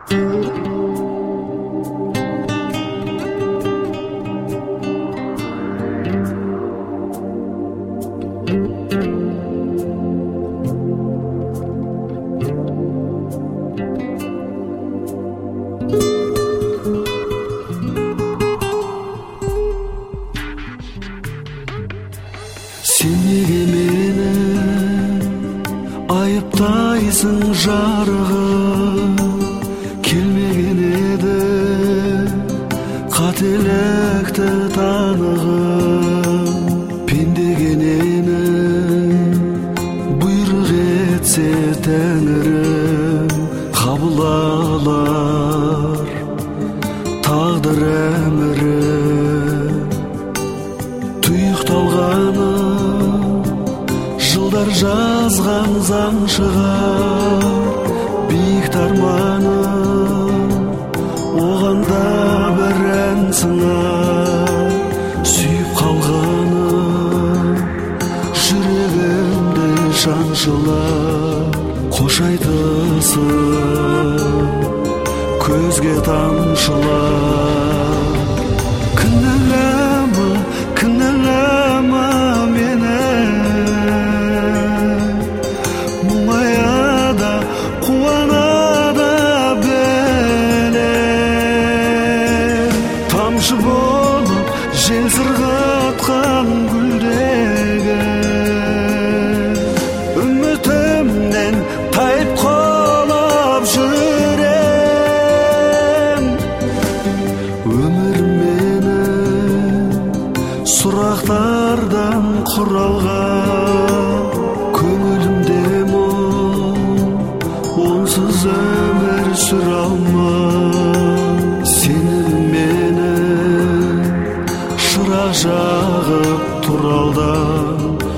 Сен неге мені айыптайсың жарығым, келмеген еді қателікті танығым. Пендеген ені бұйрық етсе Тәңірім, қабыл алар тағдыр әмірі. Тұйықталғаны жылдар жазған заң шығар, биік тарманы оған да бір ән сыңар. Сүйіп қалғаны жүрегімді шаншылар, қош айтысың көзге тамшылар. Кінәлама, кінәлама мені, мұңаяда қуанада білем. Тамшы болып жел сырғатқан гүлдегі үмітімнен тайып қалап жүрем. Өмір мені сұрақтардан құралған, көңілімде мұң, онсыз өмір сүре алмам. Сені мені шырақ жағып туралдан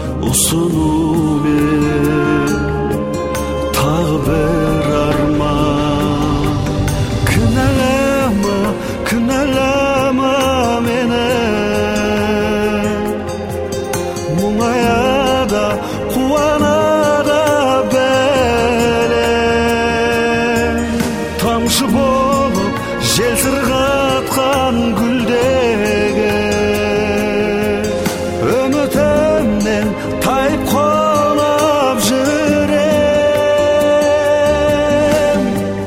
ұсынумен тағы бір арман. Кінәлама, кінәлама мені, мұңаяда қуанада білем. Тамшы болып жел сырғатқан гүлдегі үмітімнен тайып қалап жүрем.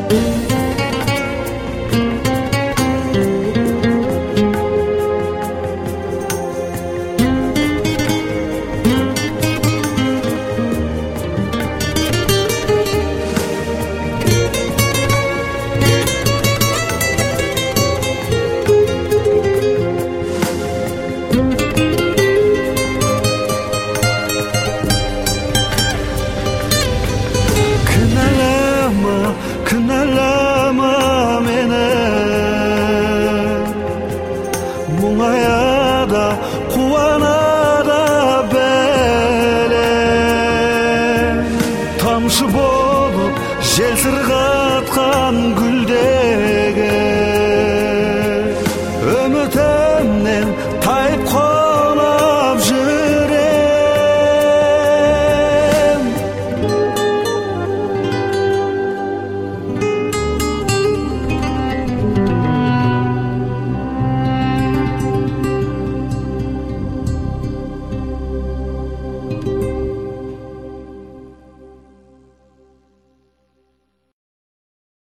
Кінәлама, кінәлама мені, мұңаяда қуанада білем. Тамшы болып жел сырғатқан